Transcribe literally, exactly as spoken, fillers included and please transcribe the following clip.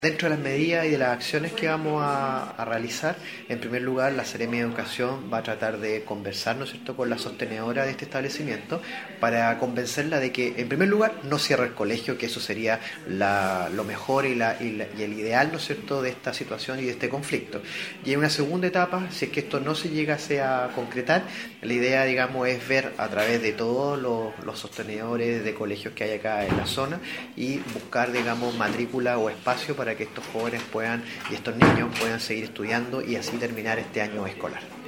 Dentro de las medidas y de las acciones que vamos a, a realizar, en primer lugar, la Seremia de Educación va a tratar de conversar, ¿no es cierto?, con la sostenedora de este establecimiento para convencerla de que, en primer lugar, no cierre el colegio, que eso sería la, lo mejor y, la, y, la, y el ideal, ¿no es cierto?, de esta situación y de este conflicto. Y en una segunda etapa, si es que esto no se llegase a concretar, la idea, digamos, es ver a través de todos los, los sostenedores de colegios que hay acá en la zona y buscar, digamos, matrícula o espacio para que estos jóvenes puedan y estos niños puedan seguir estudiando y así terminar este año escolar.